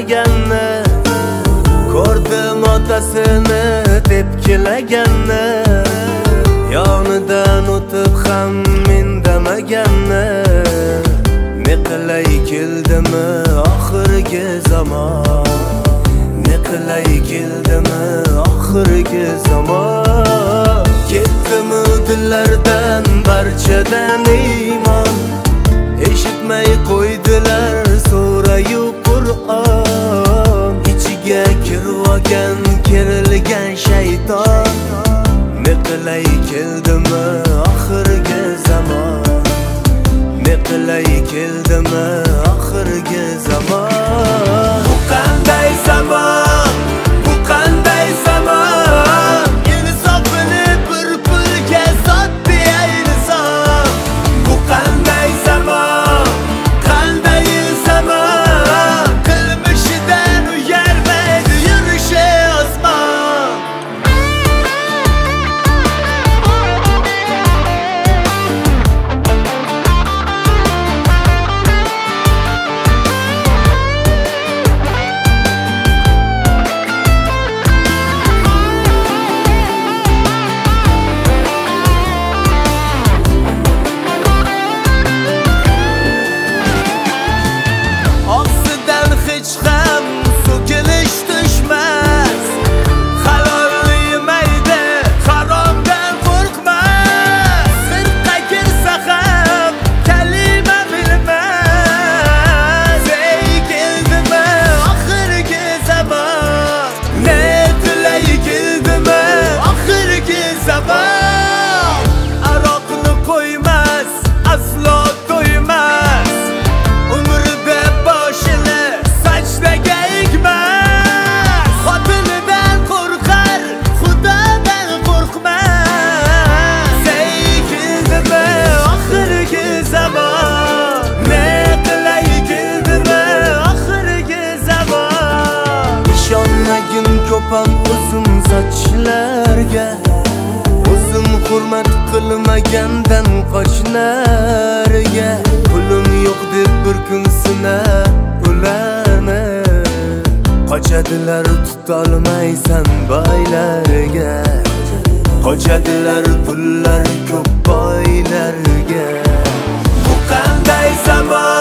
yig'laganni, ko'rdim otasini tepkilaganni, yonidan o'tib ham indamaganni. Ne qilay keldimi oxirgi zamon, ne qilay keldimi oxirgi zamon. Ketdimi dillardan barchadan iymon, eshitmay qo'ydilar so'rayu Qur'on. Ichiga kirvogan kerilgan shayton, ne qilay keldimi oxirgi zamon, ne qilay keldimi oxirgi zamon. Bu qanday zamon, bu qanday zamon, insofini bir pulga sotdi inson. Bu qanday zamon, qanday zamon, qilmishidan uyalmaydi yurishi osmon. Aroqni qo'ymas, aslo to'ymas, umrida boshini sajdaga egmas. Xotinidan qo'rqar, Xudodan qo'rqmas. Ey keldimi oxirgi zamon, ne qilay keldimi oxirgi zamon. Ishonmagin ko'pam uzun sochlarga, hurmat qilmagandan qochlarga. Pulim yo'q deb bir kun sinab ularni, qochadilar tutolmaysan boylarga. Qochadilar pullar ko'p boylarga. Bu qanday zamon,